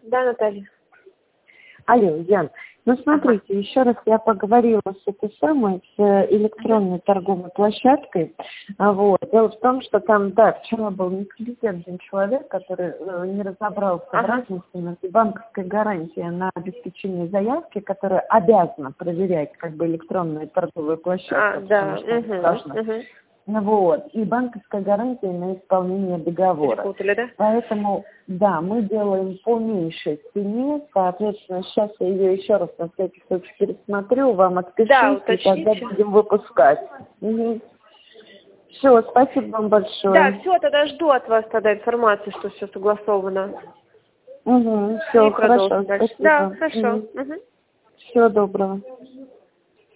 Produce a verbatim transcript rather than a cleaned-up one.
Да, Наталья. Алло, Ян. Ну, смотрите, ага. еще раз я поговорила с этой самой, с электронной торговой площадкой. Вот. Дело в том, что там, да, вчера был некомпетентный человек, который э, не разобрался ага. в разнице между банковской гарантией на обеспечение заявки, которая обязана проверять как бы электронную торговую площадку, а, да. потому что угу. это важно. Угу. Вот. И банковская гарантия на исполнение договора. Перепутали, да? Поэтому, да, мы делаем по меньшей цене. Соответственно, сейчас я ее еще раз на всякий случай пересмотрю, вам отпишусь, да, и тогда будем выпускать. Угу. Все, спасибо вам большое. Да, все, тогда жду от вас тогда информации, что все согласовано. Угу, все, хорошо, спасибо. Да, хорошо. Угу. Угу. Всего доброго.